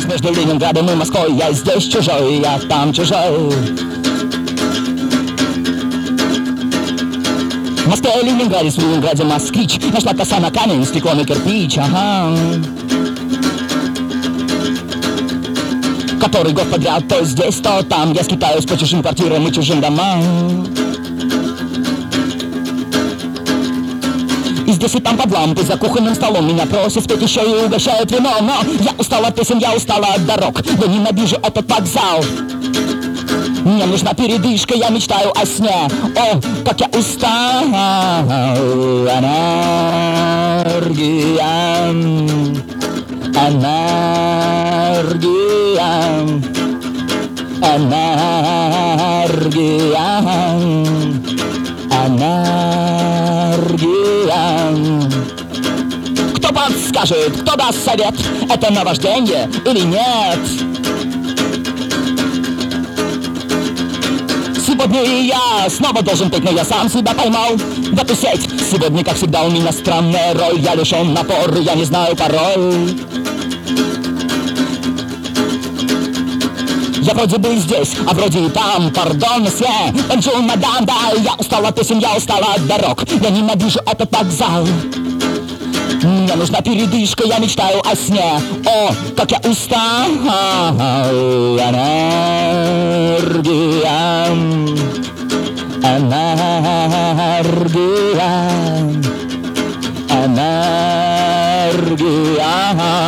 между Ленинградом и Москвой. Я здесь чужой, я там чужой. В Москве, Ленинграде, в Ленинграде москвич. Нашла коса на камень, стекло на кирпич, ага. Который год подряд то здесь, то там. Я скитаюсь по чужим квартирам и чужим домам. И здесь и там под лампой за кухонным столом меня просят спеть еще и угощают вином. Но я устала от песен, я устала от дорог. Я ненавижу этот вокзал. Мне нужна передышка, я мечтаю о сне. О, как я устал. Энергия, энергия, энергия, энергия. Кто подскажет, кто даст совет? Это наваждение или нет? Сегодня и я снова должен петь, но я сам себя поймал в эту сеть. Сегодня, как всегда, у меня странная роль. Я лишен напора, я не знаю пароль. Я вроде бы здесь, а вроде и там. Пардон, месье, бонжур, мадам, да. Я устал от песен, я устал от дорог. Я ненавижу этот вокзал. Мне нужна передышка, я мечтаю о сне. О, как я устал. Энергия, энергия, энергия,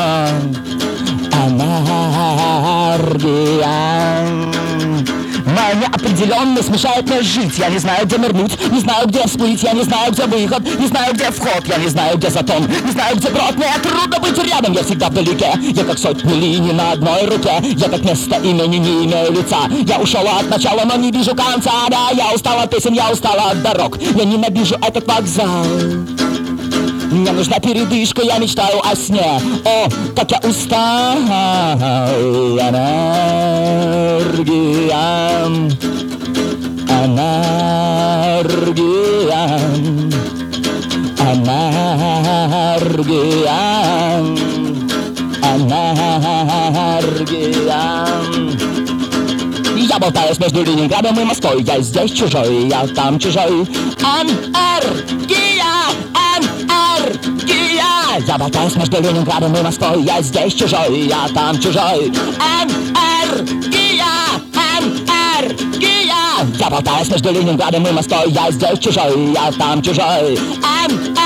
энергия. Моя неопределенность мешает мне жить. Я не знаю, где нырнуть, не знаю, где всплыть. Я не знаю, где выход, не знаю, где вход. Я не знаю, где затон, не знаю, где брод. Мне трудно быть рядом, я всегда вдалеке. Я как сотни линий на одной руке. Я как место имени не имею лица. Я ушел от начала, но не вижу конца. Да, я устал от песен, я устал от дорог. Я ненавижу этот вокзал. Мне нужна передышка, я мечтаю о сне. О, как я устал. Энергия, энергия, энергия, энергия. Я болтаюсь между Ленинградом и Москвой. Я здесь чужой, я там чужой. Энергия, энергия. Я болтаюсь между Ленинградом и Москвой. Я здесь чужой, я там чужой. Энергия, энергия. Я болтаюсь между Ленинградом и Москвой. Я здесь чужой, я там чужой. Энергия.